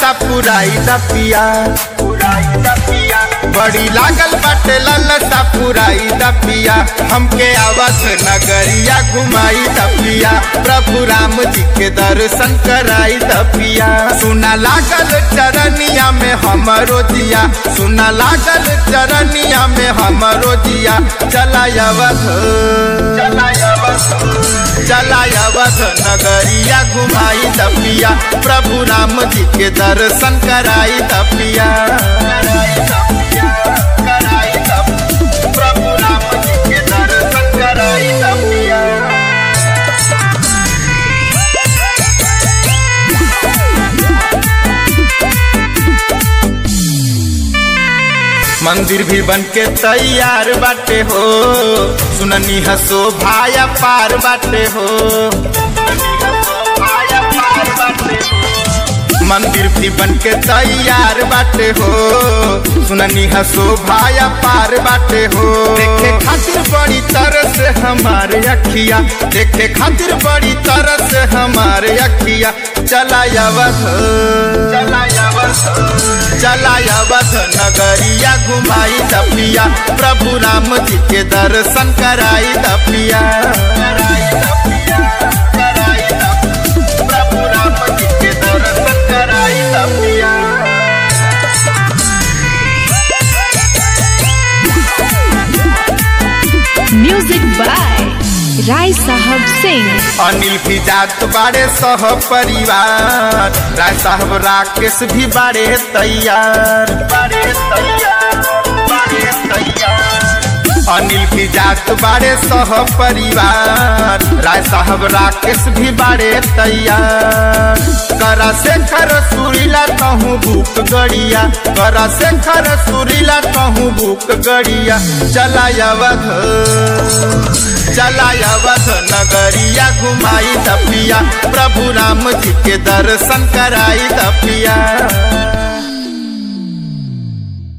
ललसा पुराई द पिया, बड़ी लागल बाटे ललसा पुराई द पिया। हमके अवध नगरिया घुमाई द पिया, प्रभु राम जी के दर्शन कराई द पिया। सुना लागल चरनिया में हमरो जिया, सुना लागल चरनिया में हमरो जिया। चला अवध नगरिया घुमाई द पिया, प्रभु राम जी के दर्शन कराई द पिया। प्रभु राम जी के दर्शन कराई द पिया। मंदिर भी बन के तैयार बाटे हो, सुननी हसो भाया पार बाटे हो। मंदिर भी बन के तैयार बाटे हो, सुननी हसो भाया पार बाटे हो। देखे खातिर बड़ी तरस हमारे अखिया, देखे खातिर बड़ी तरस हमारे अखिया। चला अवध नगरिया घुमाई द पिया, प्रभु राम जी के दर्शन कराई द पिया। प्रभु राम जी के दर्शन कराई द पिया। म्यूजिक बाय राय साहब सिंह। अनिल भी जात बाड़े सह परिवार, राय साहब राकेश भी बाड़े तैयार। अनिल भी जात बाड़े सह परिवार, राय साहब राकेश भी बाड़े तैयार। करा शेखर सुरीला कहूँ भूख गड़िया, करा शेखर सुरीला कहूँ भूख गड़िया। चला अवध नगरिया घुमाई द पिया, प्रभु राम जी के दर्शन कराई द पिया।